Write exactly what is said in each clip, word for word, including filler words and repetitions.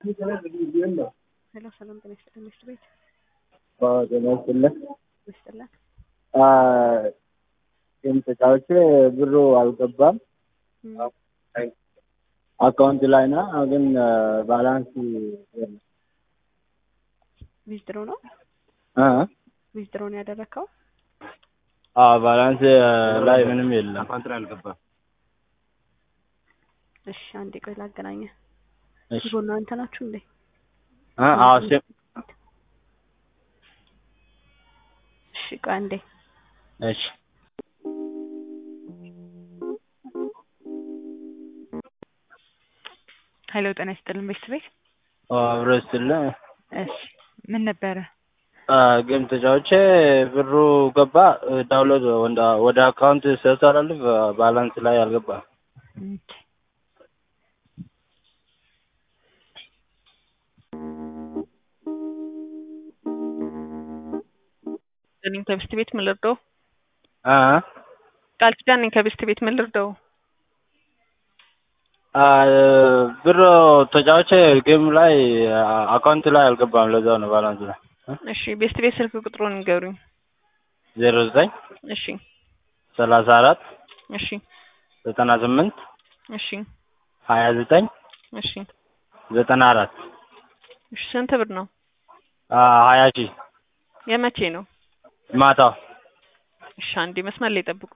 ሄሎ ሰላም ጤና ይስጥልኝ ሚስት ቤት ጤና ይስጥልኝ። ይስጥልኝ። ግን ተጫውቼ ብሩ አልገባም አካውንት ላይ ነው፣ ግን ባላንስ የለም። ዊዝድሮ ነው አ ዊዝድሮ ነው ያደረከው? አዎ ባላንስ ላይ ምንም የለም። አካውንት ላይ አልገባም። እሺ አንዴ ቆይ ላገናኘ። እሺ ጎና አንተ ናችሁ እንዴ? አ አዎ ሴ- እሺ ቆይ አንዴ። እሺ ሄሎ ጤና ይስጥልኝ ሚስት ቤት። አብረስልኝ። እሺ ምን ነበረ? ጌም ተጫውቼ ብሩ ገባ፣ ዳውንሎድ ወደ አካውንት ሲያስተላልፍ ባላንስ ላይ አልገባም። ኦኬ እኔን ከብስት ቤት ምን ልርዳው? አ ቃል ኪዳን ነኝ ከብስት ቤት ምን ልርዳው? አ ብሩ ተጫውቼ ጌም ላይ አካውንት ላይ አልገባም። ለዛ ነው ባላንስ ላይ። እሺ ቤስት ቤት ስልክ ቁጥሩን ንገሩኝ። ዜሮ ዘጠኝ እሺ ሰላሳ አራት እሺ ዘጠና ስምንት እሺ ሀያ ዘጠኝ እሺ ዘጠና አራት እሺ ስንት ብር ነው? ሀያ ሺህ የመቼ ነው? ማታው። እሺ አንዴ መስመር ላይ ጠብቁ።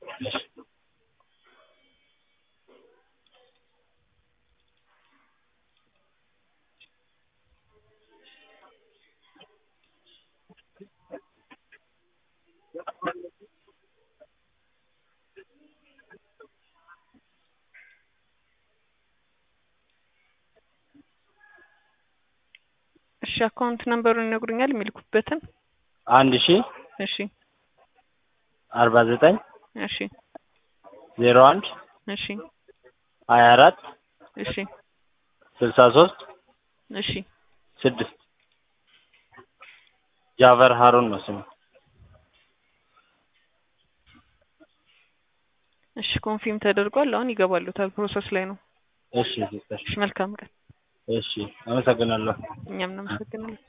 እሺ አካውንት ነምበሩን ይነግሩኛል የሚልኩበትን? አንድ ሺህ እሺ አርባ ዘጠኝ እሺ ዜሮ አንድ እሺ ሀያ አራት እሺ ስልሳ ሶስት እሺ ስድስት ጃፈር ሀሩን ነው ስሙ። እሺ ኮንፊርም ተደርጓል። አሁን ይገባሉታል፣ ፕሮሰስ ላይ ነው። እሺ ሲስተር፣ እሺ መልካም ቀን። እሺ አመሰግናለሁ። እኛም እናመሰግናለን።